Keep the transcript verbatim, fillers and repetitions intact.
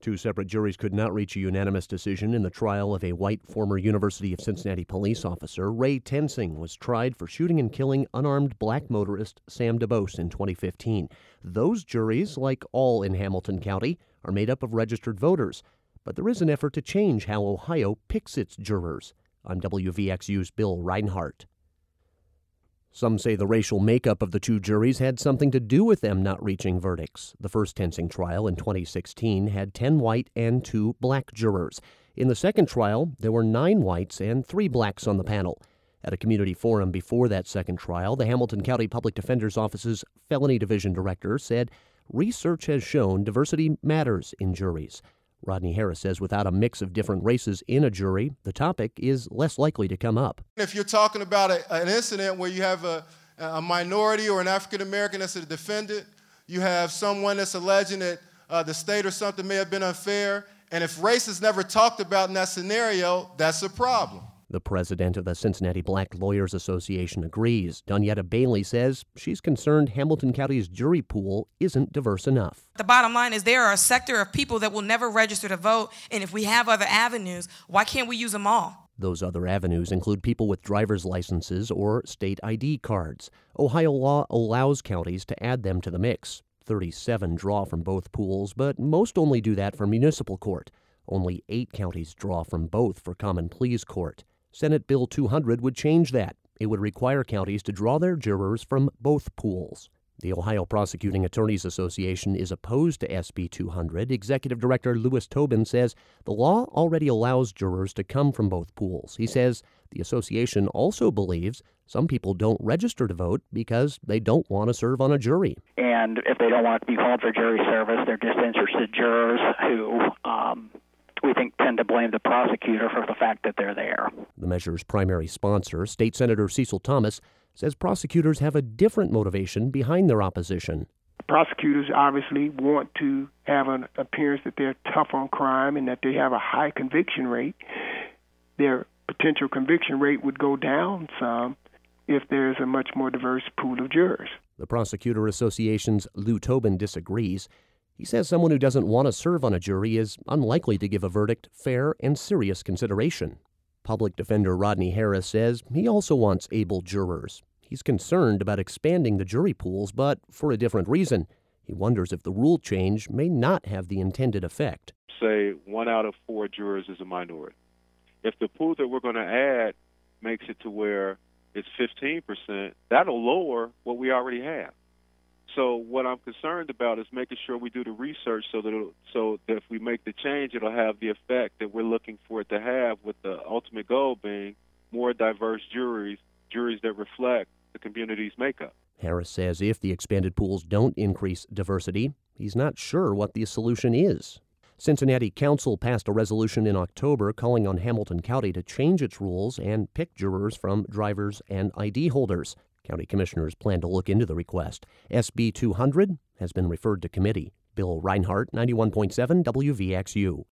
Two separate juries could not reach a unanimous decision in the trial of a white former University of Cincinnati police officer. Ray Tensing was tried for shooting and killing unarmed black motorist Sam DuBose in twenty fifteen. Those juries, like all in Hamilton County, are made up of registered voters. But there is an effort to change how Ohio picks its jurors. I'm W V X U's Bill Reinhart. Some say the racial makeup of the two juries had something to do with them not reaching verdicts. The first Tensing trial in twenty sixteen had ten white and two black jurors. In the second trial, there were nine whites and three blacks on the panel. At a community forum before that second trial, the Hamilton County Public Defender's Office's Felony Division Director said research has shown diversity matters in juries. Rodney Harris says without a mix of different races in a jury, the topic is less likely to come up. If you're talking about a, an incident where you have a, a minority or an African American that's a defendant, you have someone that's alleging that uh, the state or something may have been unfair, and if race is never talked about in that scenario, that's a problem. The president of the Cincinnati Black Lawyers Association agrees. Donyetta Bailey says she's concerned Hamilton County's jury pool isn't diverse enough. The bottom line is there are a sector of people that will never register to vote, and if we have other avenues, why can't we use them all? Those other avenues include people with driver's licenses or state I D cards. Ohio law allows counties to add them to the mix. thirty-seven draw from both pools, but most only do that for municipal court. Only eight counties draw from both for common pleas court. Senate Bill two hundred would change that. It would require counties to draw their jurors from both pools. The Ohio Prosecuting Attorneys Association is opposed to S B two hundred. Executive Director Louis Tobin says the law already allows jurors to come from both pools. He says the association also believes some people don't register to vote because they don't want to serve on a jury. And if they don't want to be called for jury service, they're disinterested jurors who um, we think tend to blame the prosecutor for the fact that they're there. The measure's primary sponsor, State Senator Cecil Thomas, says prosecutors have a different motivation behind their opposition. Prosecutors obviously want to have an appearance that they're tough on crime and that they have a high conviction rate. Their potential conviction rate would go down some if there's a much more diverse pool of jurors. The Prosecutor Association's Lou Tobin disagrees. He says someone who doesn't want to serve on a jury is unlikely to give a verdict fair and serious consideration. Public Defender Rodney Harris says he also wants able jurors. He's concerned about expanding the jury pools, but for a different reason. He wonders if the rule change may not have the intended effect. Say one out of four jurors is a minority. If the pool that we're going to add makes it to where it's fifteen percent, that'll lower what we already have. So what I'm concerned about is making sure we do the research so that it'll, so that if we make the change, it'll have the effect that we're looking for it to have, with the ultimate goal being more diverse juries, juries that reflect the community's makeup. Harris says if the expanded pools don't increase diversity, he's not sure what the solution is. Cincinnati Council passed a resolution in October calling on Hamilton County to change its rules and pick jurors from drivers and I D holders. County commissioners plan to look into the request. S B two hundred has been referred to committee. Bill Reinhart, ninety-one point seven W V X U.